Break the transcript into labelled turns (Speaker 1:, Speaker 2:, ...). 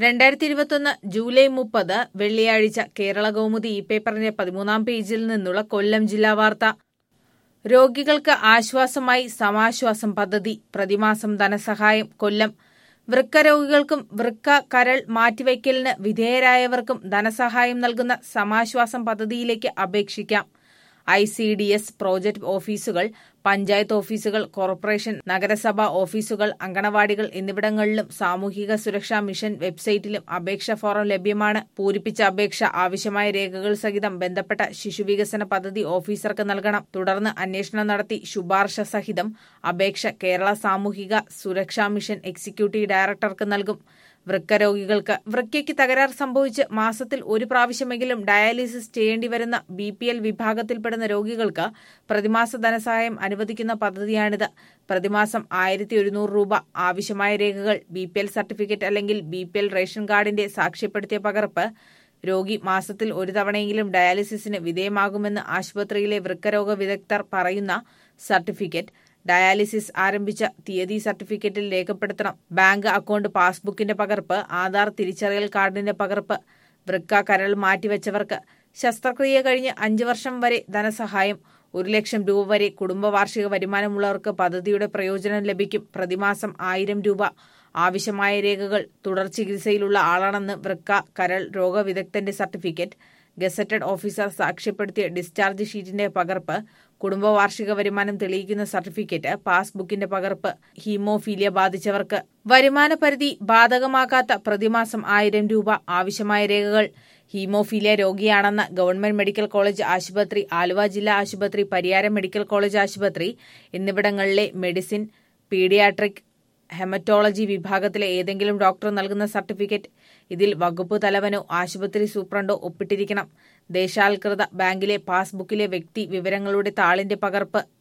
Speaker 1: 2021 July 30 വെള്ളിയാഴ്ച കേരള കൗമുദി പേപ്പറിന്റെ 13-ാം പേജിൽ നിന്നുള്ള കൊല്ലം ജില്ലാ വാർത്ത. രോഗികൾക്ക് ആശ്വാസമായി സമാശ്വാസം പദ്ധതി, പ്രതിമാസം ധനസഹായം. കൊല്ലം. വൃക്ക രോഗികൾക്കും വൃക്ക കരൾ മാറ്റിവയ്ക്കലിന് വിധേയരായവർക്കും ധനസഹായം നൽകുന്ന സമാശ്വാസം പദ്ധതിയിലേക്ക് അപേക്ഷിക്കാം. ICDS പ്രോജക്ട് ഓഫീസുകൾ, പഞ്ചായത്ത് ഓഫീസുകൾ, കോർപ്പറേഷൻ, നഗരസഭാ ഓഫീസുകൾ, അങ്കണവാടികൾ എന്നിവിടങ്ങളിലും സാമൂഹിക സുരക്ഷാ മിഷൻ വെബ്സൈറ്റിലും അപേക്ഷാ ഫോറം ലഭ്യമാണ്. പൂരിപ്പിച്ച അപേക്ഷ ആവശ്യമായ രേഖകൾ സഹിതം ബന്ധപ്പെട്ട ശിശുവികസന പദ്ധതി ഓഫീസർക്ക് നൽകണം. തുടർന്ന് അന്വേഷണം നടത്തി ശുപാർശ സഹിതം അപേക്ഷ കേരള സാമൂഹിക സുരക്ഷാ മിഷൻ എക്സിക്യൂട്ടീവ് ഡയറക്ടർക്ക് നൽകും. വൃക്ക രോഗികൾക്ക് വൃക്കയ്ക്ക് തകരാർ സംഭവിച്ച് മാസത്തിൽ ഒരു പ്രാവശ്യമെങ്കിലും ഡയാലിസിസ് ചെയ്യേണ്ടിവരുന്ന BPL വിഭാഗത്തിൽപ്പെടുന്ന രോഗികൾക്ക് പ്രതിമാസ ധനസഹായം അനുവദിക്കുന്ന പദ്ധതിയാണിത്. പ്രതിമാസം 1100 രൂപ. ആവശ്യമായ രേഖകൾ: BPL സർട്ടിഫിക്കറ്റ് അല്ലെങ്കിൽ BPL റേഷൻ കാർഡിന്റെ സാക്ഷ്യപ്പെടുത്തിയ പകർപ്പ്. രോഗി മാസത്തിൽ ഒരു തവണയെങ്കിലും ഡയാലിസിസിന് വിധേയമാകുമെന്ന് ആശുപത്രിയിലെ വൃക്കരോഗ വിദഗ്ധർ പറയുന്ന സർട്ടിഫിക്കറ്റ്. ഡയാലിസിസ് ആരംഭിച്ച തീയതി സർട്ടിഫിക്കറ്റിൽ രേഖപ്പെടുത്തണം. ബാങ്ക് അക്കൗണ്ട് പാസ്ബുക്കിന്റെ പകർപ്പ്. ആധാർ തിരിച്ചറിയൽ കാർഡിന്റെ പകർപ്പ്. വൃക്ക കരൾ മാറ്റിവെച്ചവർക്ക് ശസ്ത്രക്രിയ കഴിഞ്ഞ് 5 വർഷം വരെ ധനസഹായം. 1 ലക്ഷം രൂപ വരെ കുടുംബ വാർഷിക വരുമാനമുള്ളവർക്ക് പദ്ധതിയുടെ പ്രയോജനം ലഭിക്കും. പ്രതിമാസം 1000 രൂപ. ആവശ്യമായ രേഖകൾ: തുടർ ചികിത്സയിലുള്ള ആളാണെന്ന് വൃക്ക കരൾ രോഗവിദഗ്ധന്റെ സർട്ടിഫിക്കറ്റ്, ഗസറ്റഡ് ഓഫീസർ സാക്ഷ്യപ്പെടുത്തിയ ഡിസ്ചാർജ് ഷീറ്റിന്റെ പകർപ്പ്, കുടുംബ വാർഷിക വരുമാനം തെളിയിക്കുന്ന സർട്ടിഫിക്കറ്റ്, പാസ്ബുക്കിന്റെ പകർപ്പ്. ഹീമോഫീലിയ ബാധിച്ചവർക്ക് വരുമാന പരിധി ബാധകമാക്കാത്ത പ്രതിമാസം 1000 രൂപ. ആവശ്യമായ രേഖകൾ: ഹീമോഫീലിയ രോഗിയാണെന്ന ഗവൺമെന്റ് മെഡിക്കൽ കോളേജ് ആശുപത്രി, ആലുവ ജില്ലാ ആശുപത്രി, പരിയാരം മെഡിക്കൽ കോളേജ് ആശുപത്രി എന്നിവിടങ്ങളിലെ മെഡിസിൻ, പീഡിയാട്രിക്, ഹെമറ്റോളജി വിഭാഗത്തിലെ ഏതെങ്കിലും ഡോക്ടർ നൽകുന്ന സർട്ടിഫിക്കറ്റ്. ഇതിൽ വകുപ്പ് തലവനോ ആശുപത്രി സൂപ്രണ്ടോ ഒപ്പിട്ടിരിക്കണം. ദേശാൽകൃത ബാങ്കിലെ പാസ്ബുക്കിലെ വ്യക്തി വിവരങ്ങളുടെ താളിന്റെ പകർപ്പ്.